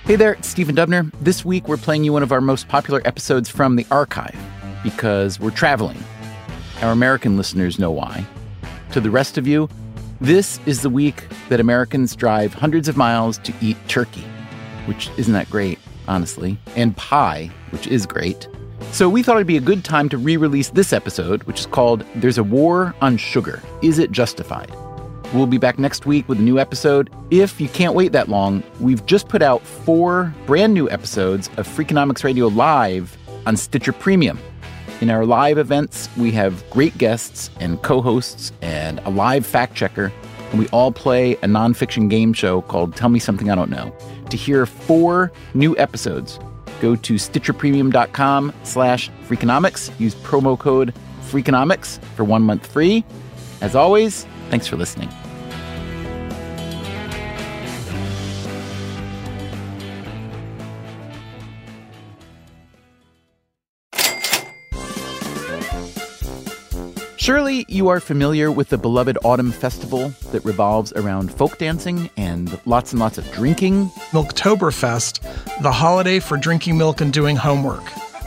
Hey there, it's Stephen Dubner. This week we're playing you one of our most popular episodes from the archive because we're traveling. Our American listeners know why. To the rest of you, this is the week that Americans drive hundreds of miles to eat turkey, which isn't that great, honestly, and pie, which is great. So we thought it'd be a good time to re-release this episode, which is called There's a War on Sugar. Is it Justified? We'll be back next week with a new episode. If you can't wait that long, we've just put out 4 brand new episodes of Freakonomics Radio Live on Stitcher Premium. In our live events, we have great guests and co-hosts and a live fact checker, and we all play a nonfiction game show called Tell Me Something I Don't Know. To hear 4 new episodes, go to stitcherpremium.com/Freakonomics. Use promo code Freakonomics for 1 month free. As always, thanks for listening. Surely you are familiar with the beloved autumn festival that revolves around folk dancing and lots of drinking. Milktoberfest, the holiday for drinking milk and doing homework.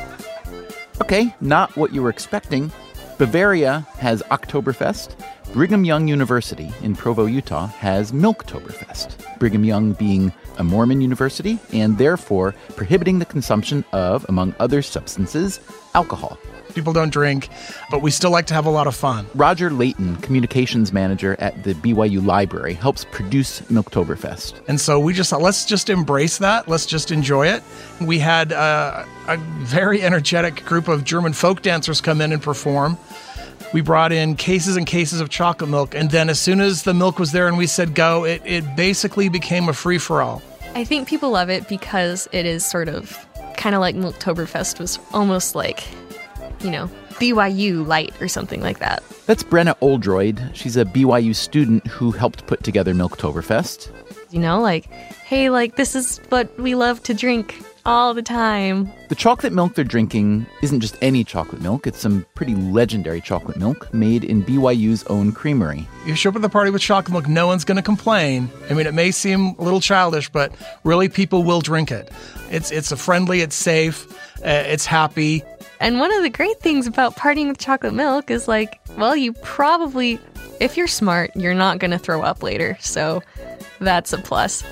Okay, not what you were expecting. Bavaria has Oktoberfest. Brigham Young University in Provo, Utah has Milktoberfest. Brigham Young being a Mormon university and therefore prohibiting the consumption of, among other substances, alcohol. People don't drink, but we still like to have a lot of fun. Roger Layton, communications manager at the BYU Library, helps produce Milktoberfest. And so we just thought, let's just embrace that. Let's just enjoy it. We had a very energetic group of German folk dancers come in and perform. We brought in cases and cases of chocolate milk. And then as soon as the milk was there and we said go, it basically became a free-for-all. I think people love it because it is sort of kind of like Milktoberfest was almost like, you know, BYU light or something like that. That's Brenna Oldroyd. She's a BYU student who helped put together Milktoberfest. You know, like, hey, like, this is what we love to drink all the time. The chocolate milk they're drinking isn't just any chocolate milk. It's some pretty legendary chocolate milk made in BYU's own creamery. You show up at the party with chocolate milk, no one's going to complain. I mean, it may seem a little childish, but really people will drink it. It's a friendly, it's safe, it's happy. And one of the great things about partying with chocolate milk is like, well, you probably, if you're smart, you're not going to throw up later. So that's a plus.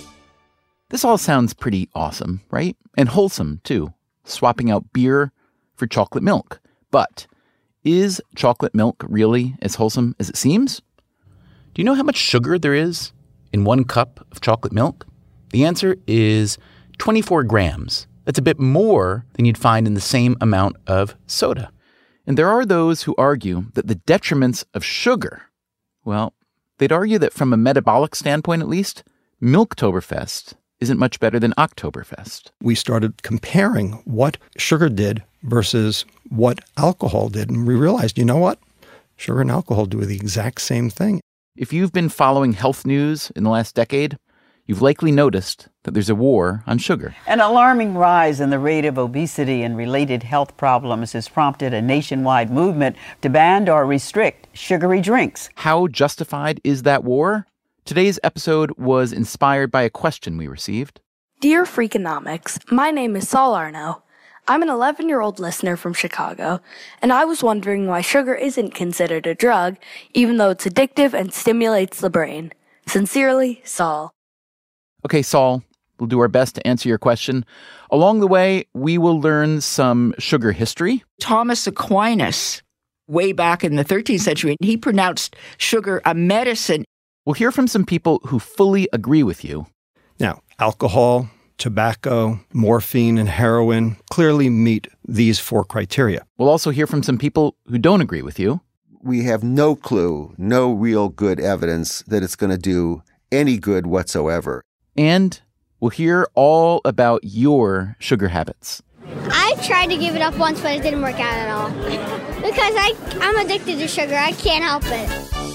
This all sounds pretty awesome, right? And wholesome, too. Swapping out beer for chocolate milk. But is chocolate milk really as wholesome as it seems? Do you know how much sugar there is in 1 cup of chocolate milk? The answer is 24 grams. That's a bit more than you'd find in the same amount of soda. And there are those who argue that the detriments of sugar, well, they'd argue that from a metabolic standpoint at least, Milktoberfest isn't much better than Oktoberfest. We started comparing what sugar did versus what alcohol did, and we realized, you know what? Sugar and alcohol do the exact same thing. If you've been following health news in the last decade, you've likely noticed that there's a war on sugar. An alarming rise in the rate of obesity and related health problems has prompted a nationwide movement to ban or restrict sugary drinks. How justified is that war? Today's episode was inspired by a question we received. Dear Freakonomics, my name is Saul Arno. I'm an 11-year-old listener from Chicago, and I was wondering why sugar isn't considered a drug, even though it's addictive and stimulates the brain. Sincerely, Saul. Okay, Saul, we'll do our best to answer your question. Along the way, we will learn some sugar history. Thomas Aquinas, way back in the 13th century, he pronounced sugar a medicine. We'll hear from some people who fully agree with you. Now, alcohol, tobacco, morphine, and heroin clearly meet these 4 criteria. We'll also hear from some people who don't agree with you. We have no clue, no real good evidence that it's going to do any good whatsoever. And we'll hear all about your sugar habits. I tried to give it up once, but it didn't work out at all. Because I'm addicted to sugar. I can't help it.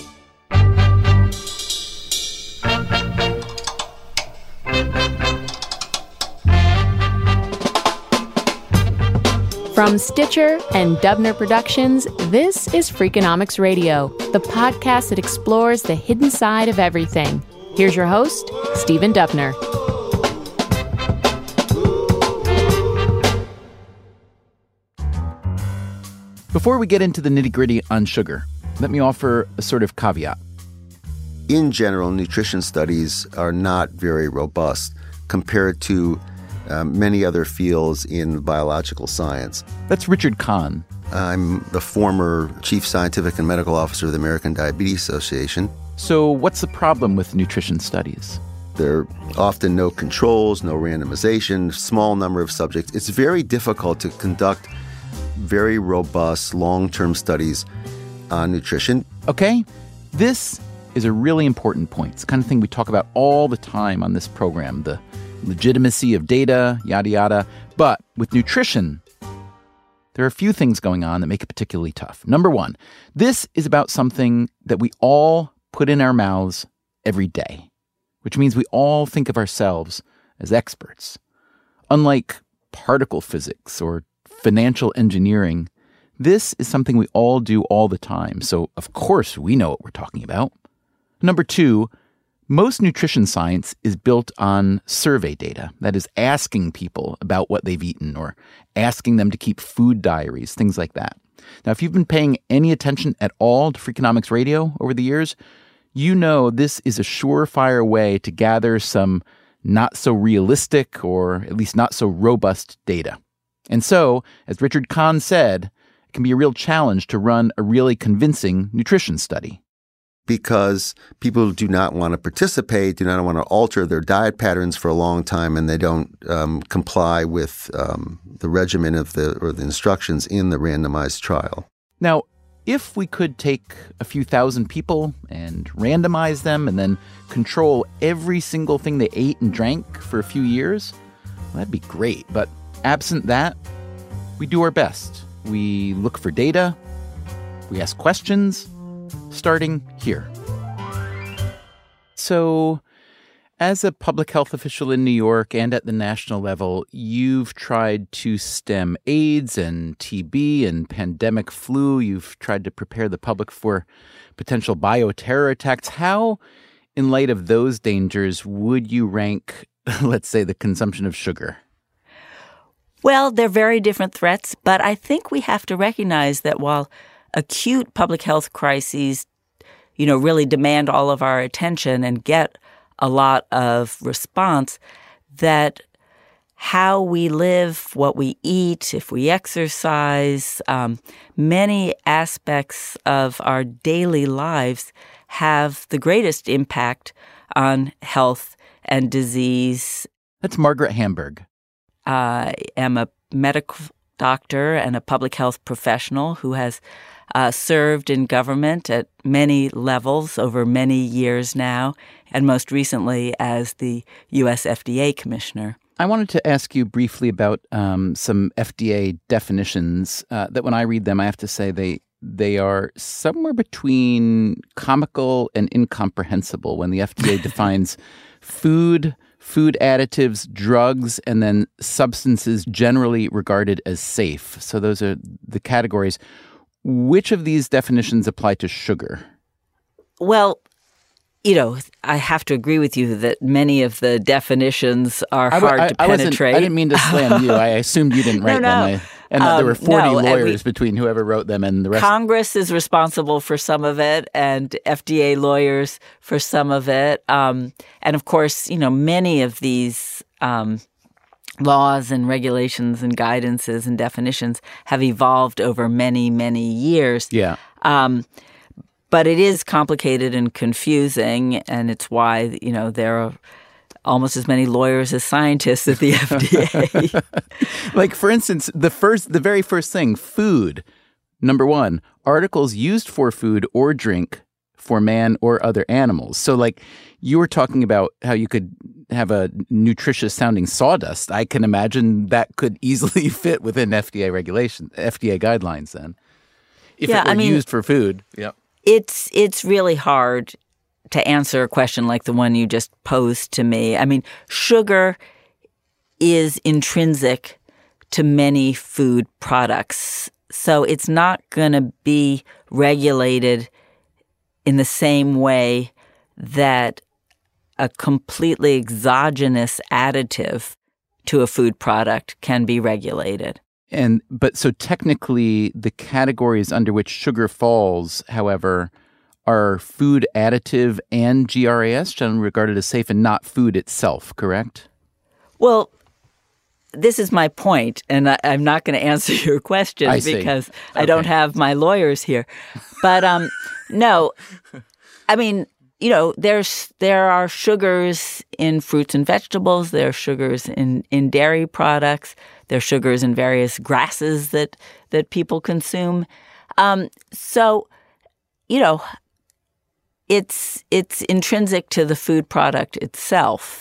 From Stitcher and Dubner Productions, this is Freakonomics Radio, the podcast that explores the hidden side of everything. Here's your host, Stephen Dubner. Before we get into the nitty-gritty on sugar, let me offer a sort of caveat. In general, nutrition studies are not very robust compared to many other fields in biological science. That's Richard Kahn. I'm the former Chief Scientific and Medical Officer of the American Diabetes Association. So what's the problem with nutrition studies? There are often no controls, no randomization, small number of subjects. It's very difficult to conduct very robust long-term studies on nutrition. Okay, this is a really important point. It's the kind of thing we talk about all the time on this program, the legitimacy of data, yada, yada. But with nutrition, there are a few things going on that make it particularly tough. Number one, this is about something that we all put in our mouths every day, which means we all think of ourselves as experts. Unlike particle physics or financial engineering, this is something we all do all the time. So, of course, we know what we're talking about. Number two, most nutrition science is built on survey data. That is, asking people about what they've eaten or asking them to keep food diaries, things like that. Now, if you've been paying any attention at all to Freakonomics Radio over the years, you know this is a surefire way to gather some not so realistic or at least not so robust data. And so, as Richard Kahn said, it can be a real challenge to run a really convincing nutrition study. Because people do not want to participate, do not want to alter their diet patterns for a long time, and they don't comply with the regimen of the instructions in the randomized trial. Now, if we could take a few thousand people and randomize them and then control every single thing they ate and drank for a few years, well, that'd be great. But absent that, we do our best. We look for data, we ask questions, starting here. So, as a public health official in New York and at the national level, you've tried to stem AIDS and TB and pandemic flu. You've tried to prepare the public for potential bioterror attacks. How, in light of those dangers, would you rank, let's say, the consumption of sugar? Well, they're very different threats, but I think we have to recognize that while acute public health crises, really demand all of our attention and get a lot of response, that how we live, what we eat, if we exercise, many aspects of our daily lives have the greatest impact on health and disease. That's Margaret Hamburg. I am a medical doctor and a public health professional who has served in government at many levels over many years now, and most recently as the U.S. FDA commissioner. I wanted to ask you briefly about some FDA definitions that when I read them, I have to say they are somewhere between comical and incomprehensible when the FDA defines food additives, drugs, and then substances generally regarded as safe. So those are the categories. Which of these definitions apply to sugar? Well, I have to agree with you that many of the definitions are hard to penetrate. I didn't mean to slam you. I assumed you didn't write them. And that there were 40 lawyers between whoever wrote them and the rest. Congress is responsible for some of it and FDA lawyers for some of it. And of course, many of these laws and regulations and guidances and definitions have evolved over many, many years. Yeah. But it is complicated and confusing, and it's why, there are almost as many lawyers as scientists at the FDA. Like, for instance, the very first thing, food. Number one, articles used for food or drink for man or other animals. So, like, you were talking about how you could have a nutritious-sounding sawdust. I can imagine that could easily fit within FDA regulation, FDA guidelines then. If it were used for food. Yep. It's really hard to answer a question like the one you just posed to me. I mean, sugar is intrinsic to many food products, so it's not going to be regulated in the same way that a completely exogenous additive to a food product can be regulated. But so technically, the categories under which sugar falls, however, are food additive and GRAS, generally regarded as safe, and not food itself, correct? Well, this is my point, and I'm not going to answer your question because I don't have my lawyers here. But no, I mean, you know, there are sugars in fruits and vegetables. There are sugars in dairy products. There are sugars in various grasses that people consume. So, you know, it's intrinsic to the food product itself.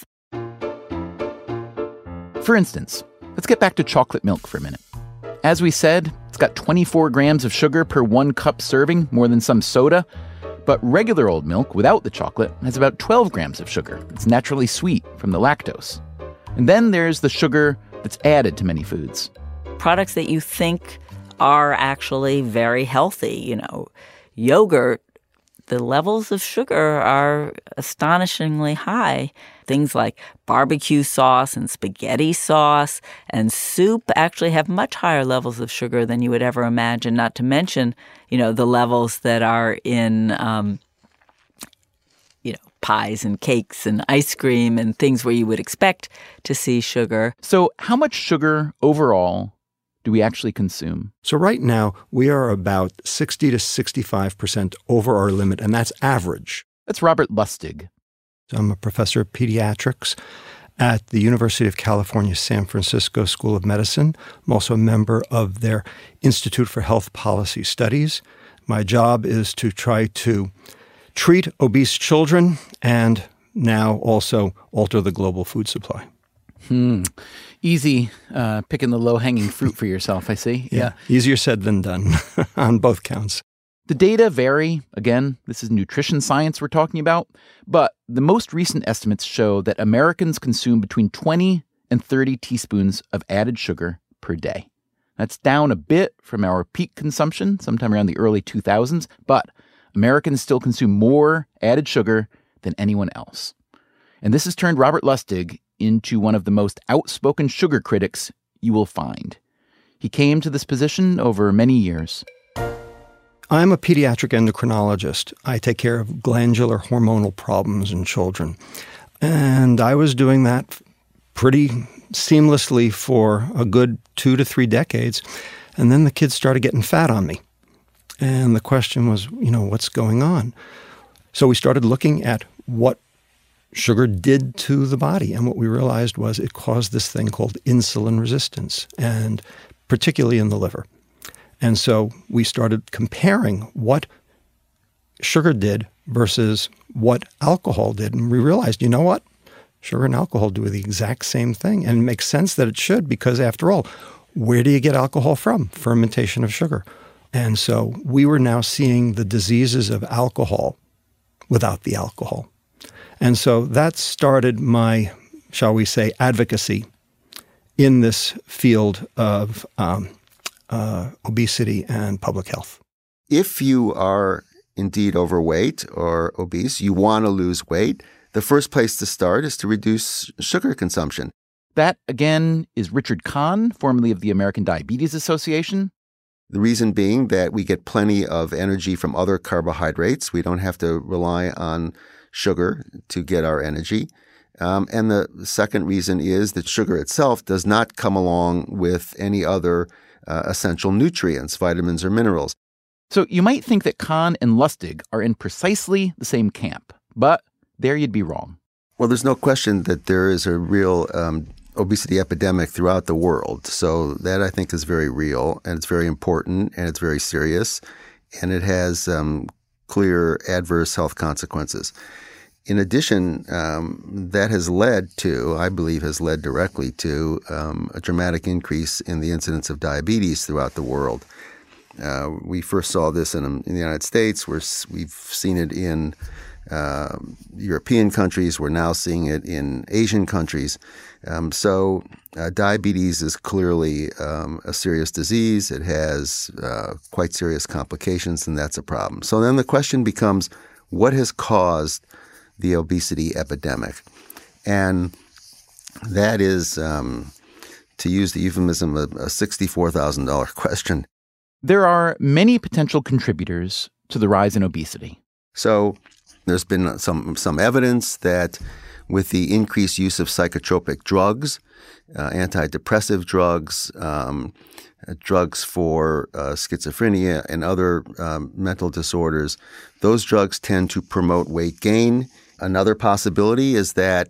For instance, let's get back to chocolate milk for a minute. As we said, it's got 24 grams of sugar per 1 cup serving, more than some soda. But regular old milk without the chocolate has about 12 grams of sugar. It's naturally sweet from the lactose. And then there's the sugar that's added to many foods. Products that you think are actually very healthy, you know, yogurt, the levels of sugar are astonishingly high. Things like barbecue sauce and spaghetti sauce and soup actually have much higher levels of sugar than you would ever imagine, not to mention, you know, the levels that are in, you know, pies and cakes and ice cream and things where you would expect to see sugar. So how much sugar overall do we actually consume? So right now, we are about 60 to 65% over our limit, and that's average. That's Robert Lustig. I'm a professor of pediatrics at the University of California, San Francisco School of Medicine. I'm also a member of their Institute for Health Policy Studies. My job is to try to treat obese children and now also alter the global food supply. Easy picking the low-hanging fruit for yourself, I see. Yeah. Easier said than done on both counts. The data vary. Again, this is nutrition science we're talking about. But the most recent estimates show that Americans consume between 20 and 30 teaspoons of added sugar per day. That's down a bit from our peak consumption sometime around the early 2000s, but Americans still consume more added sugar than anyone else. And this has turned Robert Lustig into one of the most outspoken sugar critics you will find. He came to this position over many years. I'm a pediatric endocrinologist. I take care of glandular hormonal problems in children. And I was doing that pretty seamlessly for a good 2 to 3 decades. And then the kids started getting fat on me. And the question was, you know, what's going on? So we started looking at what sugar did to the body. And what we realized was it caused this thing called insulin resistance, and particularly in the liver. And so we started comparing what sugar did versus what alcohol did. And we realized, you know what? Sugar and alcohol do the exact same thing. And it makes sense that it should, because after all, where do you get alcohol from? Fermentation of sugar. And so we were now seeing the diseases of alcohol without the alcohol. And so that started my, shall we say, advocacy in this field of obesity and public health. If you are indeed overweight or obese, you want to lose weight, the first place to start is to reduce sugar consumption. That, again, is Richard Kahn, formerly of the American Diabetes Association. The reason being that we get plenty of energy from other carbohydrates. We don't have to rely on sugar to get our energy. And the second reason is that sugar itself does not come along with any other essential nutrients, vitamins or minerals. So you might think that Kahn and Lustig are in precisely the same camp, but there you'd be wrong. Well, there's no question that there is a real obesity epidemic throughout the world. So that, I think, is very real, and it's very important, and it's very serious, and it has clear adverse health consequences. In addition, that has led to, I believe, has led directly to a dramatic increase in the incidence of diabetes throughout the world. We first saw this in the United States. We've seen it in European countries. We're now seeing it in Asian countries. So diabetes is clearly a serious disease. It has quite serious complications, and that's a problem. So then the question becomes, what has caused the obesity epidemic? And that is to use the euphemism, a $64,000 question. There are many potential contributors to the rise in obesity. So there's been some evidence that with the increased use of psychotropic drugs, antidepressive drugs, drugs for schizophrenia and other mental disorders, those drugs tend to promote weight gain. Another possibility is that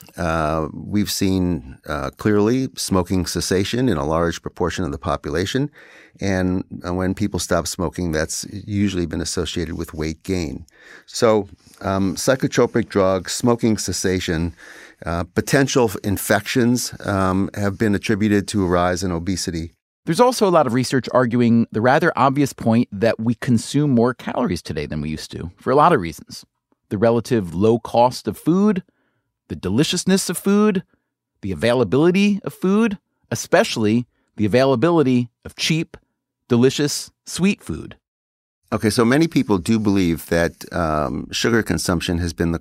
we've seen clearly smoking cessation in a large proportion of the population. And when people stop smoking, that's usually been associated with weight gain. So psychotropic drugs, smoking cessation, potential infections have been attributed to a rise in obesity. There's also a lot of research arguing the rather obvious point that we consume more calories today than we used to, for a lot of reasons. The relative low cost of food, the deliciousness of food, the availability of food, especially the availability of cheap, delicious, sweet food. Okay, so many people do believe that sugar consumption has been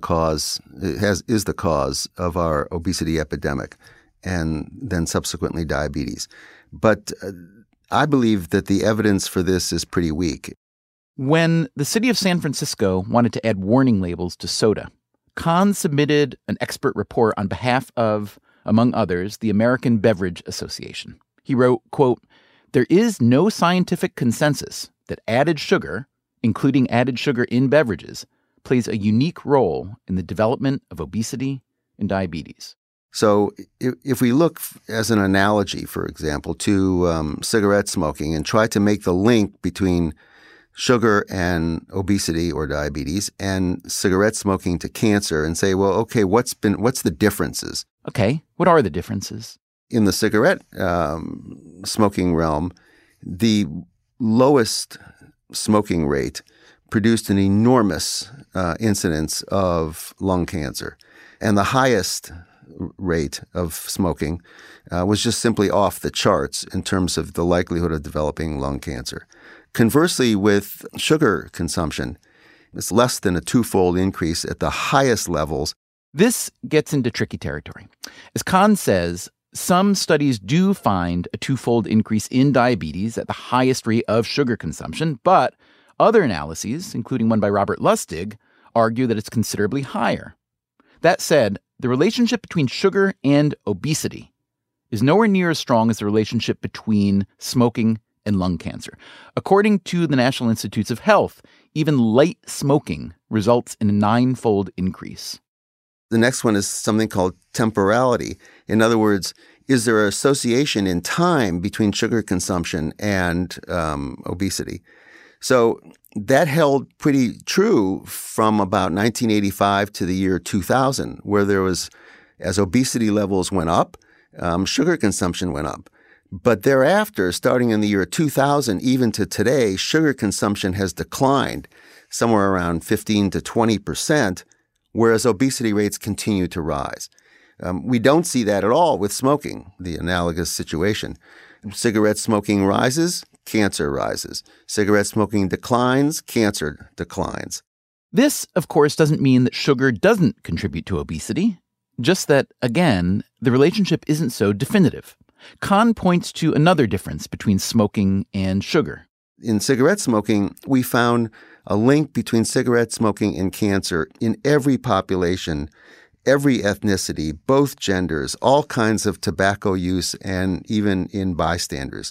is the cause of our obesity epidemic and then subsequently diabetes. But I believe that the evidence for this is pretty weak. When the city of San Francisco wanted to add warning labels to soda, Kahn submitted an expert report on behalf of, among others, the American Beverage Association. He wrote, quote, "There is no scientific consensus that added sugar, including added sugar in beverages, plays a unique role in the development of obesity and diabetes." So if we look as an analogy, for example, to cigarette smoking and try to make the link between sugar and obesity or diabetes and cigarette smoking to cancer and say, well, okay, what's the differences? Okay, what are the differences? In the cigarette smoking realm, the lowest smoking rate produced an enormous incidence of lung cancer. And the highest rate of smoking was just simply off the charts in terms of the likelihood of developing lung cancer. Conversely, with sugar consumption, it's less than a twofold increase at the highest levels. This gets into tricky territory. As Kahn says, some studies do find a twofold increase in diabetes at the highest rate of sugar consumption, but other analyses, including one by Robert Lustig, argue that it's considerably higher. That said, the relationship between sugar and obesity is nowhere near as strong as the relationship between smoking and lung cancer. According to the National Institutes of Health, even light smoking results in a 9-fold increase. The next one is something called temporality. In other words, is there an association in time between sugar consumption and obesity? So that held pretty true from about 1985 to the year 2000, where there was, as obesity levels went up, sugar consumption went up. But thereafter, starting in the year 2000, even to today, sugar consumption has declined somewhere around 15 to 20%, whereas obesity rates continue to rise. We don't see that at all with smoking, the analogous situation. Cigarette smoking rises, cancer rises. Cigarette smoking declines, cancer declines. This, of course, doesn't mean that sugar doesn't contribute to obesity, just that, again, the relationship isn't so definitive. Kahn points to another difference between smoking and sugar. In cigarette smoking, we found a link between cigarette smoking and cancer in every population, every ethnicity, both genders, all kinds of tobacco use, and even in bystanders.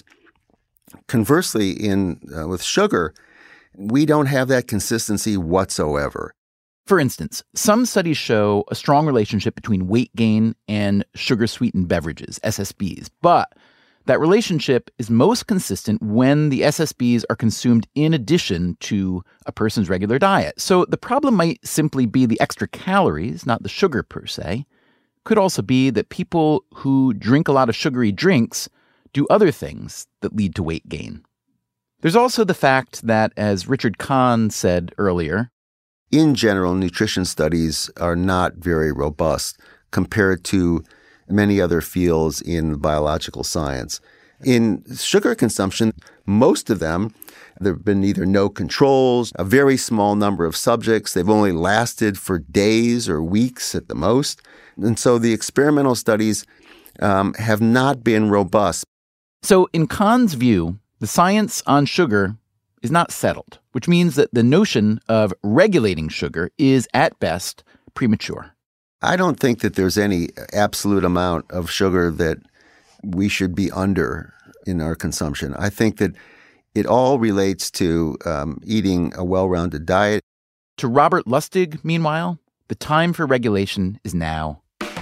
Conversely, with sugar, we don't have that consistency whatsoever. For instance, some studies show a strong relationship between weight gain and sugar-sweetened beverages, SSBs, but that relationship is most consistent when the SSBs are consumed in addition to a person's regular diet. So the problem might simply be the extra calories, not the sugar per se. Could also be that people who drink a lot of sugary drinks do other things that lead to weight gain. There's also the fact that, as Richard Kahn said earlier, in general, nutrition studies are not very robust compared to many other fields in biological science. In sugar consumption, most of them, there have been either no controls, a very small number of subjects. They've only lasted for days or weeks at the most. And so the experimental studies have not been robust. So in Kahn's view, the science on sugar is not settled, which means that the notion of regulating sugar is, at best, premature. I don't think that there's any absolute amount of sugar that we should be under in our consumption. I think that it all relates to eating a well-rounded diet. To Robert Lustig, meanwhile, the time for regulation is now.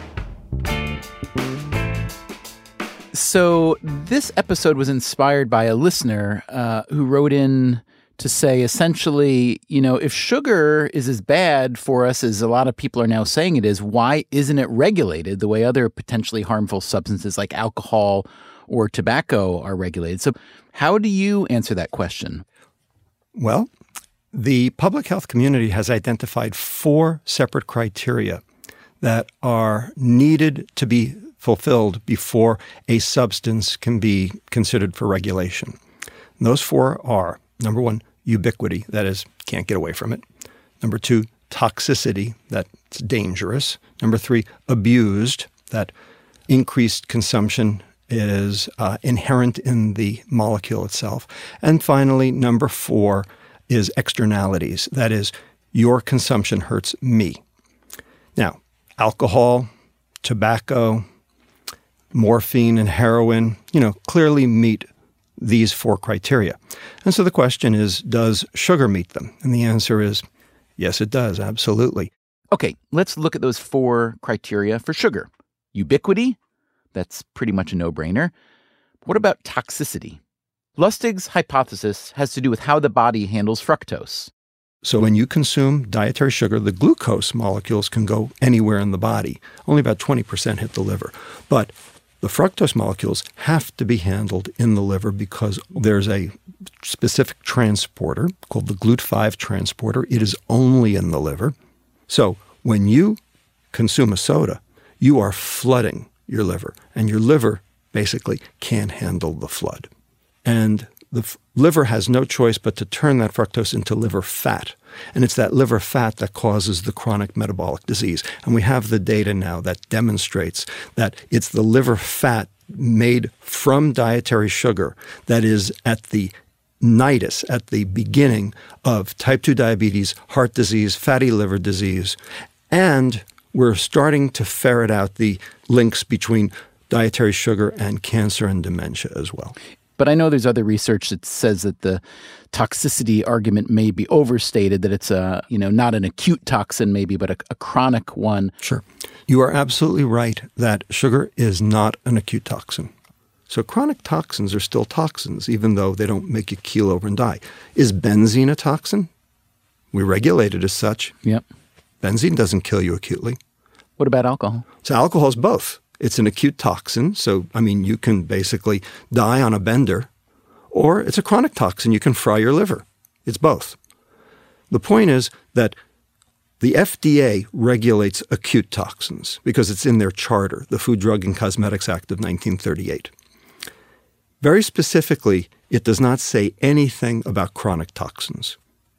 So this episode was inspired by a listener who wrote in to say, essentially, if sugar is as bad for us as a lot of people are now saying it is, why isn't it regulated the way other potentially harmful substances like alcohol or tobacco are regulated? So how do you answer that question? Well, the public health community has identified 4 separate criteria that are needed to be fulfilled before a substance can be considered for regulation. And those 4 are, number 1, ubiquity, that is, can't get away from it. Number 2, toxicity, that's dangerous. Number 3, abused, that increased consumption is inherent in the molecule itself. And finally, number 4 is externalities, that is, your consumption hurts me. Now, alcohol, tobacco, morphine, and heroin, clearly meet these 4 criteria. And so the question is, does sugar meet them? And the answer is, yes, it does, absolutely. Okay, let's look at those 4 criteria for sugar. Ubiquity, that's pretty much a no-brainer. What about toxicity? Lustig's hypothesis has to do with how the body handles fructose. So when you consume dietary sugar, the glucose molecules can go anywhere in the body. Only about 20% hit the liver. But the fructose molecules have to be handled in the liver because there's a specific transporter called the GLUT5 transporter. It is only in the liver. So when you consume a soda, you are flooding your liver, and your liver basically can't handle the flood. And the liver has no choice but to turn that fructose into liver fat. And it's that liver fat that causes the chronic metabolic disease. And we have the data now that demonstrates that it's the liver fat made from dietary sugar that is at the nidus, at the beginning of type 2 diabetes, heart disease, fatty liver disease. And we're starting to ferret out the links between dietary sugar and cancer and dementia as well. But I know there's other research that says that the toxicity argument may be overstated, that it's not an acute toxin maybe, but a chronic one. Sure. You are absolutely right that sugar is not an acute toxin. So chronic toxins are still toxins, even though they don't make you keel over and die. Is benzene a toxin? We regulate it as such. Yep. Benzene doesn't kill you acutely. What about alcohol? So alcohol is both. It's an acute toxin, so, you can basically die on a bender, or it's a chronic toxin. You can fry your liver. It's both. The point is that the FDA regulates acute toxins because it's in their charter, the Food, Drug, and Cosmetics Act of 1938. Very specifically, it does not say anything about chronic toxins.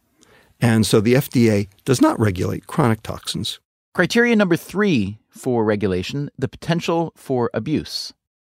And so the FDA does not regulate chronic toxins. Criteria number 3 for regulation, the potential for abuse.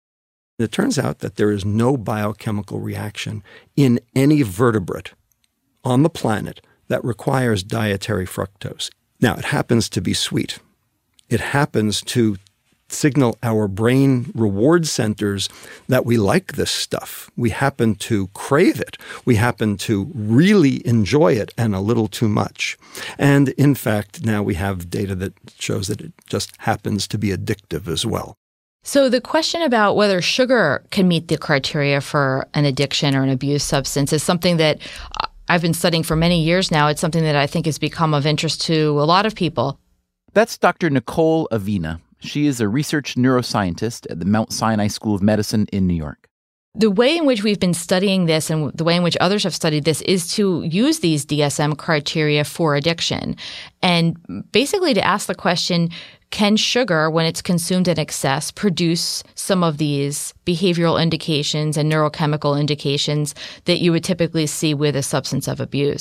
It turns out that there is no biochemical reaction in any vertebrate on the planet that requires dietary fructose. Now, it happens to be sweet. It happens to signal our brain reward centers that we like this stuff. We happen to crave it. We happen to really enjoy it and a little too much. And in fact, now we have data that shows that it just happens to be addictive as well. So the question about whether sugar can meet the criteria for an addiction or an abuse substance is something that I've been studying for many years now. It's something that I think has become of interest to a lot of people. That's Dr. Nicole Avina. She is a research neuroscientist at the Mount Sinai School of Medicine in New York. The way in which we've been studying this and the way in which others have studied this is to use these DSM criteria for addiction and basically to ask the question, can sugar, when it's consumed in excess, produce some of these behavioral indications and neurochemical indications that you would typically see with a substance of abuse?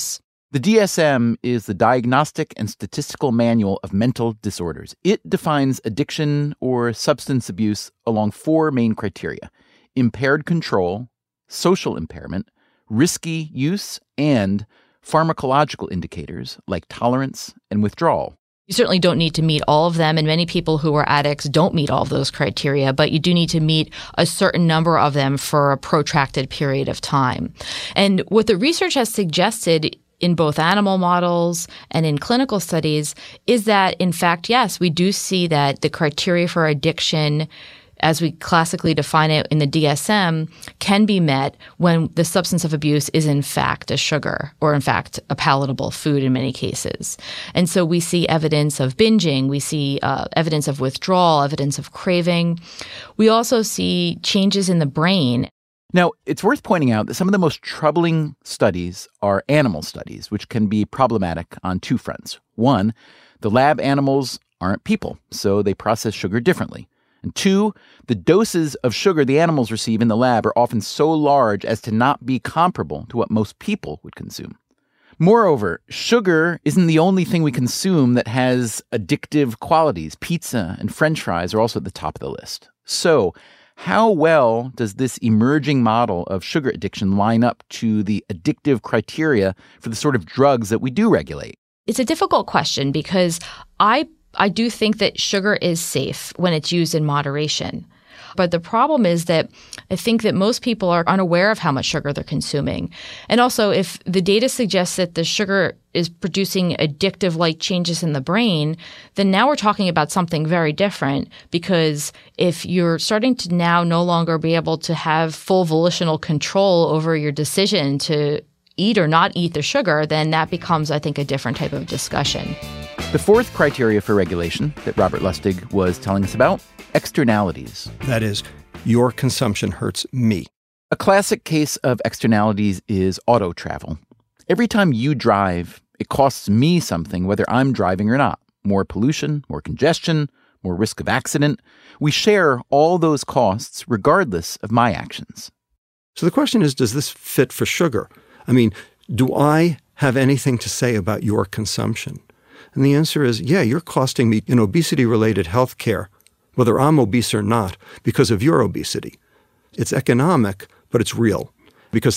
The DSM is the Diagnostic and Statistical Manual of Mental Disorders. It defines addiction or substance abuse along 4 main criteria: impaired control, social impairment, risky use, and pharmacological indicators like tolerance and withdrawal. You certainly don't need to meet all of them, and many people who are addicts don't meet all of those criteria, but you do need to meet a certain number of them for a protracted period of time. And what the research has suggested in both animal models and in clinical studies is that, in fact, yes, we do see that the criteria for addiction, as we classically define it in the DSM, can be met when the substance of abuse is in fact a sugar or in fact a palatable food in many cases. And so we see evidence of binging, we see evidence of withdrawal, evidence of craving. We also see changes in the brain. Now, it's worth pointing out that some of the most troubling studies are animal studies, which can be problematic on 2 fronts. 1, the lab animals aren't people, so they process sugar differently. And 2, the doses of sugar the animals receive in the lab are often so large as to not be comparable to what most people would consume. Moreover, sugar isn't the only thing we consume that has addictive qualities. Pizza and French fries are also at the top of the list. So, how well does this emerging model of sugar addiction line up to the addictive criteria for the sort of drugs that we do regulate? It's a difficult question because I do think that sugar is safe when it's used in moderation. But the problem is that I think that most people are unaware of how much sugar they're consuming. And also, if the data suggests that the sugar is producing addictive-like changes in the brain, then now we're talking about something very different, because if you're starting to now no longer be able to have full volitional control over your decision to eat or not eat the sugar, then that becomes, I think, a different type of discussion. The 4th criteria for regulation that Robert Lustig was telling us about: externalities. That is, your consumption hurts me. A classic case of externalities is auto travel. Every time you drive, it costs me something whether I'm driving or not. More pollution, more congestion, more risk of accident. We share all those costs regardless of my actions. So the question is, does this fit for sugar? I mean, do I have anything to say about your consumption? And the answer is, yeah, you're costing me in obesity-related health care, whether I'm obese or not, because of your obesity. It's economic, but it's real, because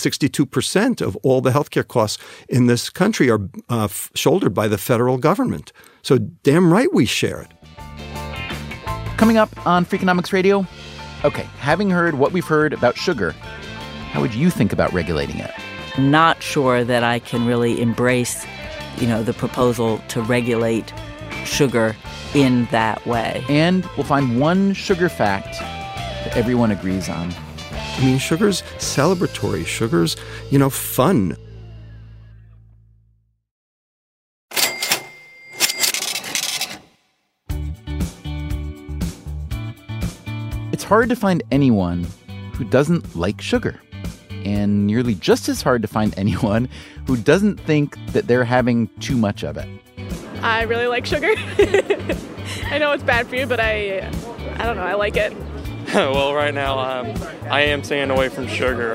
62% of all the healthcare costs in this country are shouldered by the federal government. So damn right we share it. Coming up on Freakonomics Radio, okay, having heard what we've heard about sugar, how would you think about regulating it? Not sure that I can really embrace, the proposal to regulate sugar in that way. And we'll find one sugar fact that everyone agrees on. I mean, sugar's celebratory. Sugar's, fun. It's hard to find anyone who doesn't like sugar, and nearly just as hard to find anyone who doesn't think that they're having too much of it. I really like sugar. I know it's bad for you, but I don't know, I like it. Well, right now I am staying away from sugar.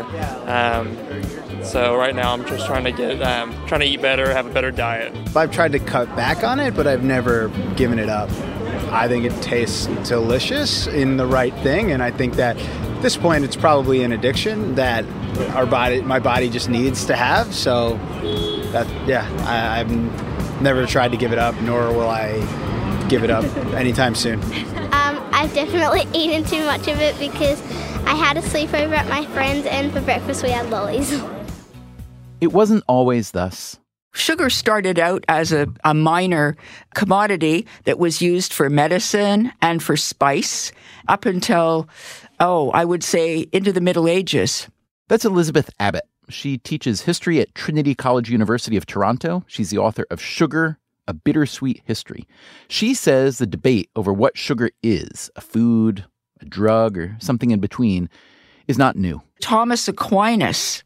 So right now I'm just trying to eat better, have a better diet. I've tried to cut back on it, but I've never given it up. I think it tastes delicious in the right thing, and I think that at this point it's probably an addiction that my body just needs to have. So I've never tried to give it up, nor will I give it up anytime soon. I've definitely eaten too much of it because I had a sleepover at my friend's, and for breakfast we had lollies. It wasn't always thus. Sugar started out as a minor commodity that was used for medicine and for spice up until, I would say, into the Middle Ages. That's Elizabeth Abbott. She teaches history at Trinity College University of Toronto. She's the author of Sugar, A Bittersweet History. She says the debate over what sugar is, a food, a drug, or something in between, is not new. Thomas Aquinas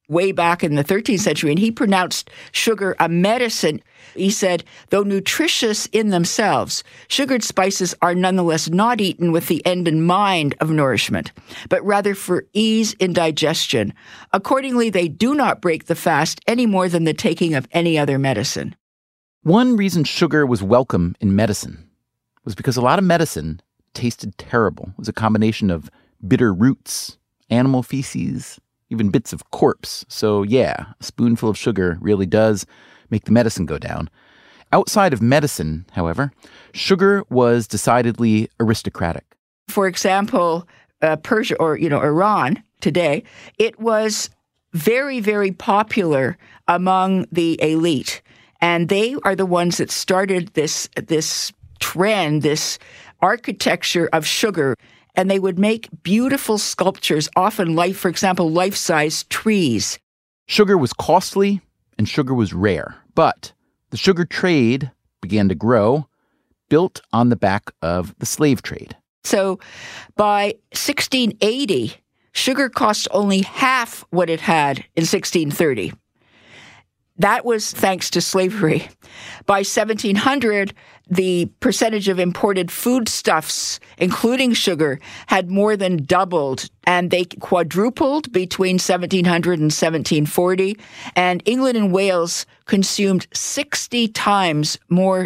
way back in the 13th century, and he pronounced sugar a medicine. He said, though nutritious in themselves, sugared spices are nonetheless not eaten with the end in mind of nourishment, but rather for ease in digestion. Accordingly, they do not break the fast any more than the taking of any other medicine. One reason sugar was welcome in medicine was because a lot of medicine tasted terrible. It was a combination of bitter roots, animal feces, even bits of corpse. So yeah, a spoonful of sugar really does make the medicine go down. Outside of medicine, however, sugar was decidedly aristocratic. For example, Persia or Iran today, it was very, very popular among the elite. And they are the ones that started this trend, this architecture of sugar. And they would make beautiful sculptures, often for example, life-size trees. Sugar was costly and sugar was rare, but the sugar trade began to grow, built on the back of the slave trade. So by 1680, sugar cost only half what it had in 1630. That was thanks to slavery. By 1700, the percentage of imported foodstuffs, including sugar, had more than doubled, and they quadrupled between 1700 and 1740. And England and Wales consumed 60 times more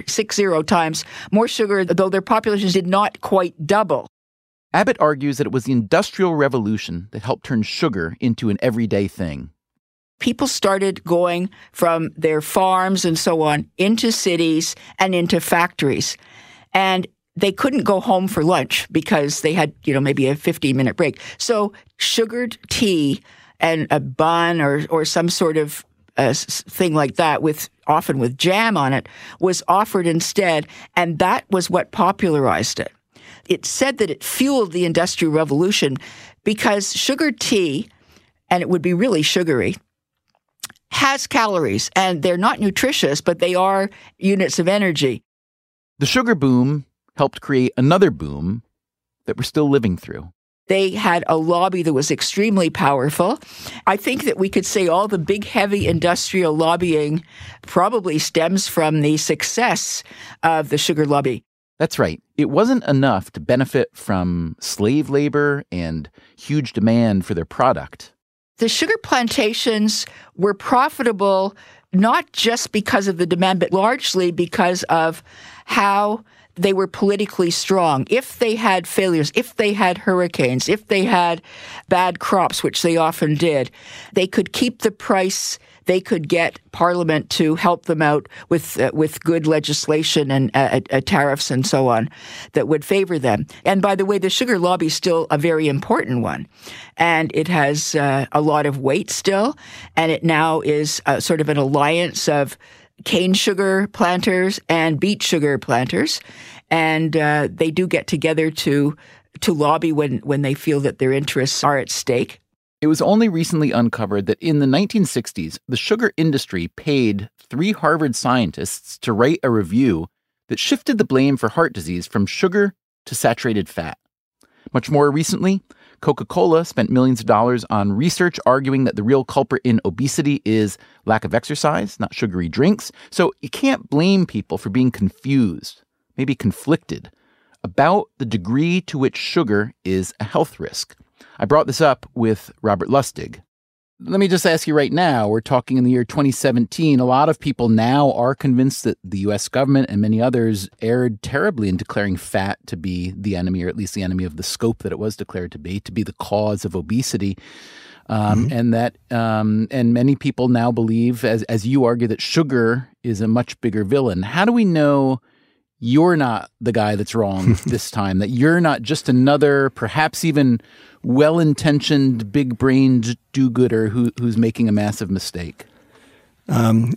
sugar, though their populations did not quite double. Abbott argues that it was the Industrial Revolution that helped turn sugar into an everyday thing. People started going from their farms and so on into cities and into factories. And they couldn't go home for lunch because they had, maybe a 15-minute break. So sugared tea and a bun or some sort of thing like that, often with jam on it, was offered instead. And that was what popularized it. It's said that it fueled the Industrial Revolution because sugared tea, and it would be really sugary, has calories, and they're not nutritious, but they are units of energy. The sugar boom helped create another boom that we're still living through. They had a lobby that was extremely powerful. I think that we could say all the big, heavy industrial lobbying probably stems from the success of the sugar lobby. That's right. It wasn't enough to benefit from slave labor and huge demand for their product. The sugar plantations were profitable not just because of the demand, but largely because of how they were politically strong. If they had failures, if they had hurricanes, if they had bad crops, which they often did, they could keep the price. They could get Parliament to help them out with good legislation and tariffs and so on that would favor them. And by the way, the sugar lobby is still a very important one. And it has a lot of weight still. And it now is sort of an alliance of cane sugar planters and beet sugar planters. And they do get together to lobby when they feel that their interests are at stake. It was only recently uncovered that in the 1960s, the sugar industry paid 3 Harvard scientists to write a review that shifted the blame for heart disease from sugar to saturated fat. Much more recently, Coca-Cola spent millions of dollars on research arguing that the real culprit in obesity is lack of exercise, not sugary drinks. So you can't blame people for being confused, maybe conflicted, about the degree to which sugar is a health risk. I brought this up with Robert Lustig. Let me just ask you right now, we're talking in the year 2017. A lot of people now are convinced that the U.S. government and many others erred terribly in declaring fat to be the enemy, or at least the enemy of the scope that it was declared to be the cause of obesity. And many people now believe, as you argue, that sugar is a much bigger villain. How do we know you're not the guy that's wrong this time, that you're not just another, perhaps even well-intentioned, big-brained do-gooder who's making a massive mistake? An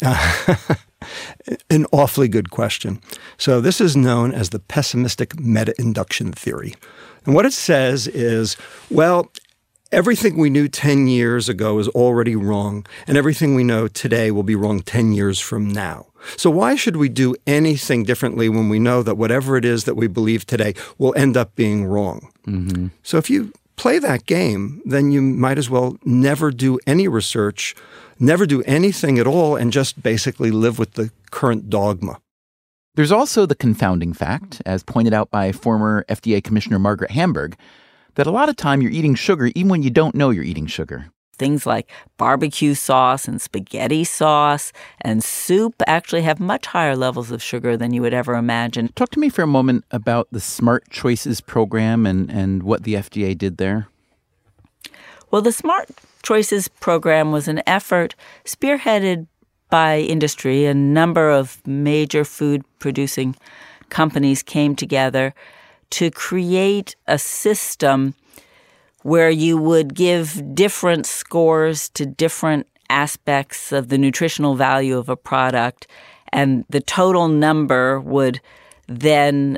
awfully good question. So this is known as the pessimistic meta-induction theory. And what it says is, well, everything we knew 10 years ago is already wrong, and everything we know today will be wrong 10 years from now. So why should we do anything differently when we know that whatever it is that we believe today will end up being wrong? Mm-hmm. So if you play that game, then you might as well never do any research, never do anything at all, and just basically live with the current dogma. There's also the confounding fact, as pointed out by former FDA Commissioner Margaret Hamburg, that a lot of time you're eating sugar even when you don't know you're eating sugar. Things like barbecue sauce and spaghetti sauce and soup actually have much higher levels of sugar than you would ever imagine. Talk to me for a moment about the Smart Choices program and what the FDA did there. Well, the Smart Choices program was an effort spearheaded by industry. A number of major food-producing companies came together to create a system where you would give different scores to different aspects of the nutritional value of a product, and the total number would then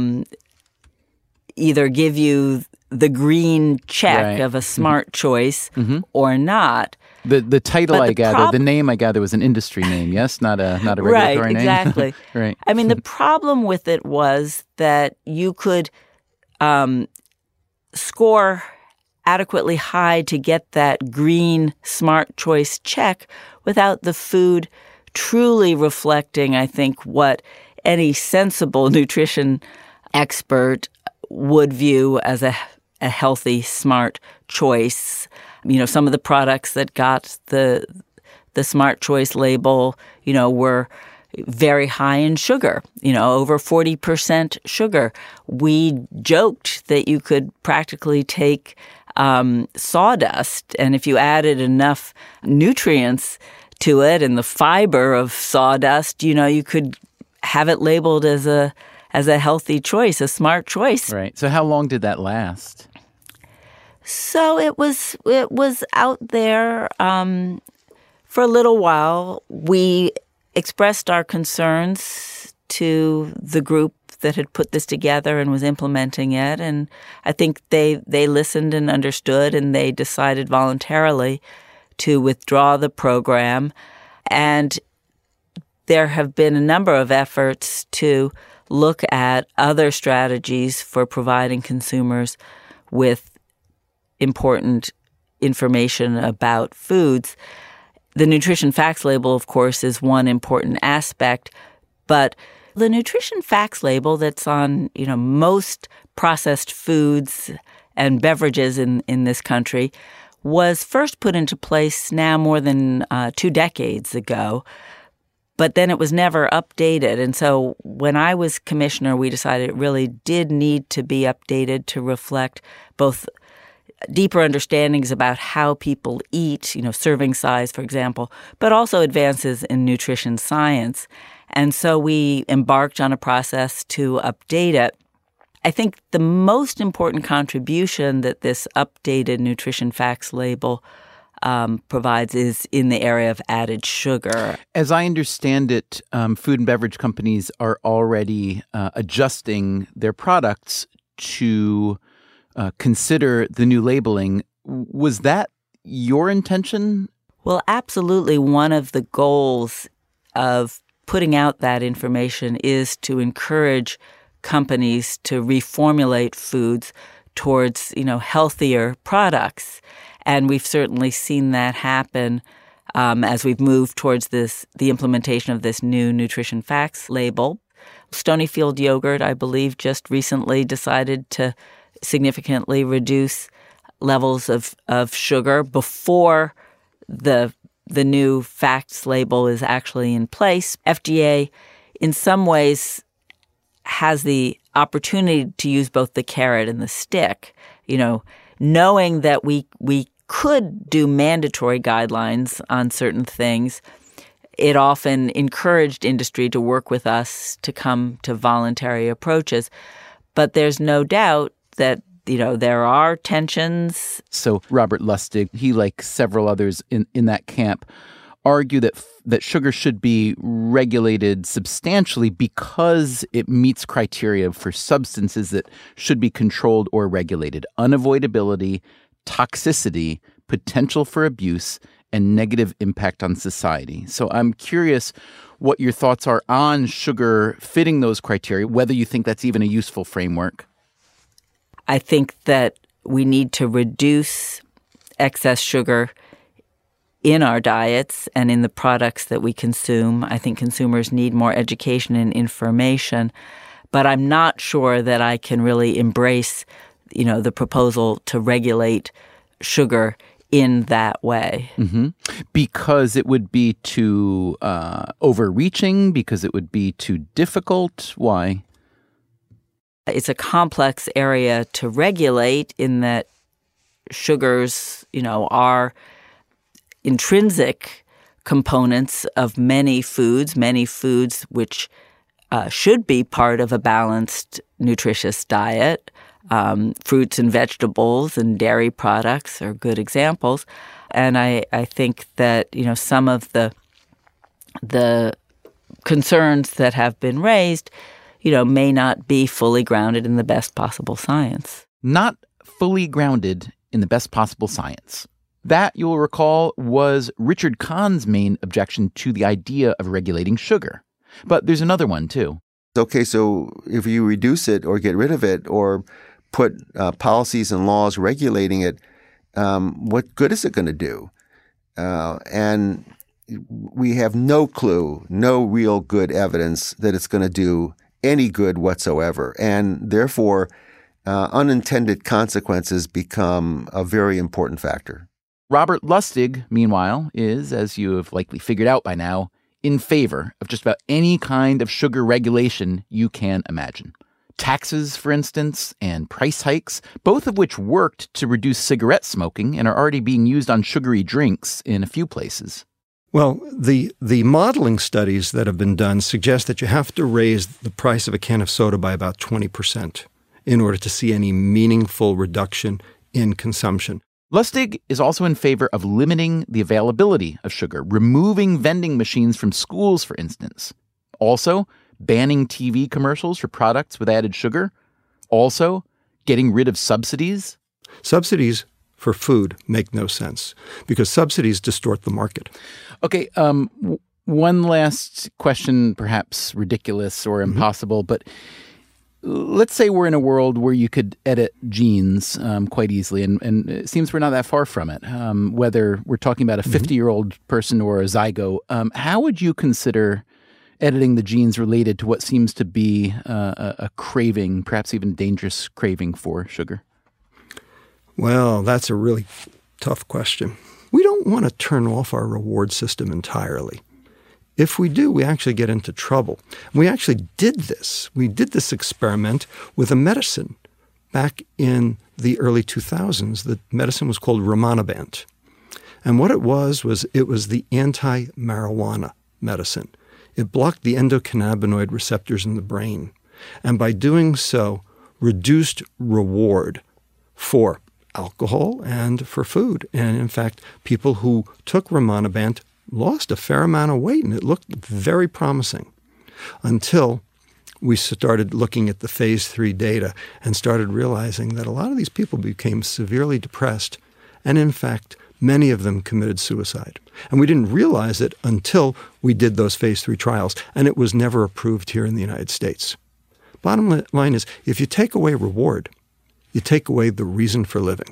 either give you the green check of a smart choice or not. The title, I gather, the name, I gather, was an industry name, yes? Not a regulatory name? Exactly. Right. I mean, the problem with it was that you could score adequately high to get that green smart choice check without the food truly reflecting, I think, what any sensible nutrition expert would view as a healthy, smart choice. You know, some of the products that got the smart choice label, you know, were very high in sugar, you know, over 40% sugar. We joked that you could practically take sawdust, and if you added enough nutrients to it and the fiber of sawdust, you know, you could have it labeled as a healthy choice, a smart choice. Right. So how long did that last? So it was out there for a little while. We expressed our concerns to the group that had put this together and was implementing it, and I think they listened and understood, and they decided voluntarily to withdraw the program. And there have been a number of efforts to look at other strategies for providing consumers with important information about foods. The nutrition facts label, of course, is one important aspect, but the nutrition facts label that's on, you know, most processed foods and beverages in this country was first put into place now more than 2 decades ago, but then it was never updated. And so when I was commissioner, we decided it really did need to be updated to reflect both deeper understandings about how people eat, you know, serving size, for example, but also advances in nutrition science. And so we embarked on a process to update it. I think the most important contribution that this updated nutrition facts label provides is in the area of added sugar. As I understand it, food and beverage companies are already adjusting their products to consider the new labeling. Was that your intention? Well, absolutely. One of the goals of putting out that information is to encourage companies to reformulate foods towards, you know, healthier products. And we've certainly seen that happen as we've moved towards the implementation of this new nutrition facts label. Stonyfield yogurt, I believe, just recently decided to significantly reduce levels of sugar before the new facts label is actually in place. FDA, in some ways, has the opportunity to use both the carrot and the stick. You know, knowing that we could do mandatory guidelines on certain things, it often encouraged industry to work with us to come to voluntary approaches. But there's no doubt that, you know, there are tensions. So Robert Lustig, he, like several others in that camp, argue that sugar should be regulated substantially because it meets criteria for substances that should be controlled or regulated: unavoidability, toxicity, potential for abuse, and negative impact on society. So I'm curious what your thoughts are on sugar fitting those criteria, whether you think that's even a useful framework. I think that we need to reduce excess sugar in our diets and in the products that we consume. I think consumers need more education and information, but I'm not sure that I can really embrace, the proposal to regulate sugar in that way. Mm-hmm. Because it would be too overreaching, because it would be too difficult. Why? It's a complex area to regulate in that sugars, are intrinsic components of many foods which should be part of a balanced, nutritious diet. Fruits and vegetables and dairy products are good examples. And I think that, some of the concerns that have been raised, may not be fully grounded in the best possible science. Not fully grounded in the best possible science. That, you'll recall, was Richard Kahn's main objection to the idea of regulating sugar. But there's another one, too. Okay, so if you reduce it or get rid of it or put policies and laws regulating it, what good is it going to do? And we have no clue, no real good evidence that it's going to do any good whatsoever. And therefore, unintended consequences become a very important factor. Robert Lustig, meanwhile, is, as you have likely figured out by now, in favor of just about any kind of sugar regulation you can imagine. Taxes, for instance, and price hikes, both of which worked to reduce cigarette smoking and are already being used on sugary drinks in a few places. Well, the modeling studies that have been done suggest that you have to raise the price of a can of soda by about 20% in order to see any meaningful reduction in consumption. Lustig is also in favor of limiting the availability of sugar, removing vending machines from schools, for instance. Also, banning TV commercials for products with added sugar. Also, getting rid of subsidies. Subsidies for food make no sense because subsidies distort the market. Okay, one last question, perhaps ridiculous or impossible, but let's say we're in a world where you could edit genes quite easily, and it seems we're not that far from it, whether we're talking about a 50-year-old person or a zygote. How would you consider editing the genes related to what seems to be a craving, perhaps even dangerous craving for sugar? Well, that's a really tough question. We don't want to turn off our reward system entirely. If we do, we actually get into trouble. We actually did this. We did this experiment with a medicine back in the early 2000s. The medicine was called Rimonabant. And what it was the anti-marijuana medicine. It blocked the endocannabinoid receptors in the brain. And by doing so, reduced reward for alcohol and for food. And in fact, people who took Rimonabant lost a fair amount of weight, and it looked very promising until we started looking at the phase 3 data and started realizing that a lot of these people became severely depressed, and in fact, many of them committed suicide. And we didn't realize it until we did those phase 3 trials, and it was never approved here in the United States. Bottom line is, if you take away reward, you take away the reason for living.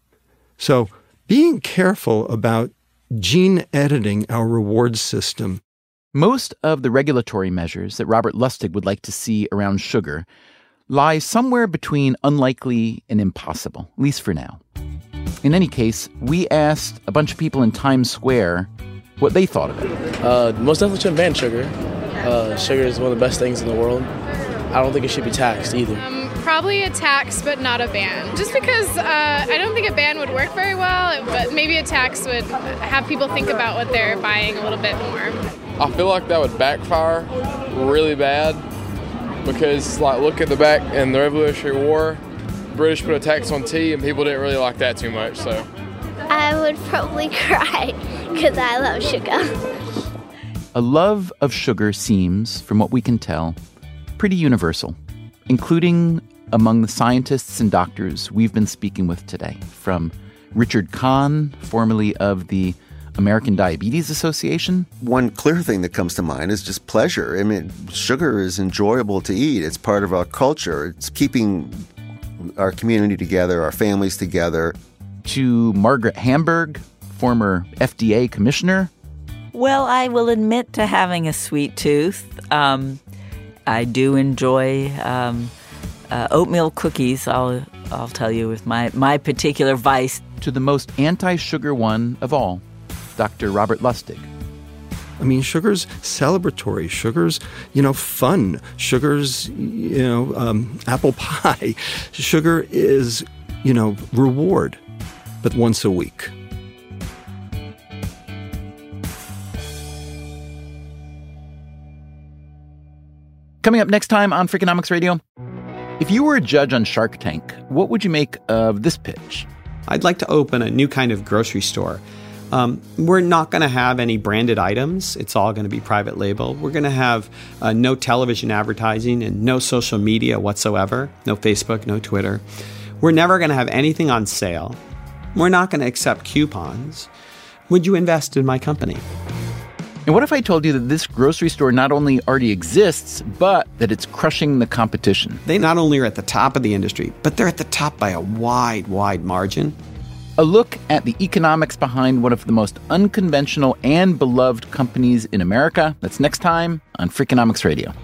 So being careful about gene editing our reward system. Most of the regulatory measures that Robert Lustig would like to see around sugar lie somewhere between unlikely and impossible, at least for now. In any case, we asked a bunch of people in Times Square what they thought of it. Most definitely shouldn't ban sugar. Sugar is one of the best things in the world. I don't think it should be taxed either. Probably a tax, but not a ban. Just because I don't think a ban would work very well, but maybe a tax would have people think about what they're buying a little bit more. I feel like that would backfire really bad because, look at the back in the Revolutionary War, the British put a tax on tea and people didn't really like that too much, so. I would probably cry because I love sugar. A love of sugar seems, from what we can tell, pretty universal, including among the scientists and doctors we've been speaking with today, from Richard Kahn, formerly of the American Diabetes Association. One clear thing that comes to mind is just pleasure. I mean, sugar is enjoyable to eat. It's part of our culture. It's keeping our community together, our families together. To Margaret Hamburg, former FDA commissioner. Well, I will admit to having a sweet tooth. I do enjoy oatmeal cookies, I'll tell you, with my particular vice. To the most anti-sugar one of all, Dr. Robert Lustig. I mean, sugar's celebratory. Sugar's, fun. Sugar's, apple pie. Sugar is, reward, but once a week. Coming up next time on Freakonomics Radio, if you were a judge on Shark Tank, what would you make of this pitch? I'd like to open a new kind of grocery store. We're not going to have any branded items. It's all going to be private label. We're going to have no television advertising and no social media whatsoever. No Facebook, no Twitter. We're never going to have anything on sale. We're not going to accept coupons. Would you invest in my company? And what if I told you that this grocery store not only already exists, but that it's crushing the competition? They not only are at the top of the industry, but they're at the top by a wide, wide margin. A look at the economics behind one of the most unconventional and beloved companies in America. That's next time on Freakonomics Radio.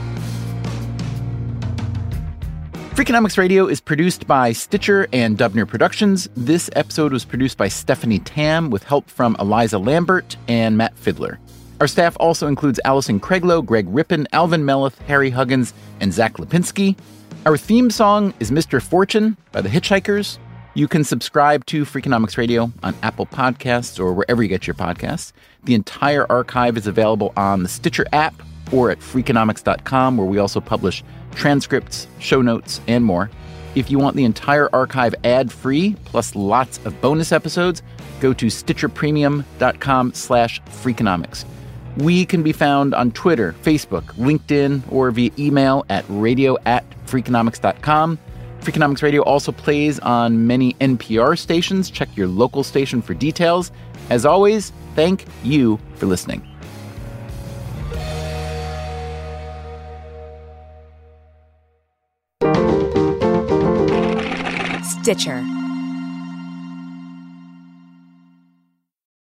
Freakonomics Radio is produced by Stitcher and Dubner Productions. This episode was produced by Stephanie Tam with help from Eliza Lambert and Matt Fidler. Our staff also includes Allison Craiglow, Greg Rippin, Alvin Melleth, Harry Huggins, and Zach Lipinski. Our theme song is Mr. Fortune by The Hitchhikers. You can subscribe to Freakonomics Radio on Apple Podcasts or wherever you get your podcasts. The entire archive is available on the Stitcher app or at Freakonomics.com, where we also publish transcripts, show notes, and more. If you want the entire archive ad-free, plus lots of bonus episodes, go to StitcherPremium.com/Freakonomics. We can be found on Twitter, Facebook, LinkedIn, or via email at radio@Freakonomics.com. Freakonomics Radio also plays on many NPR stations. Check your local station for details. As always, thank you for listening. Stitcher.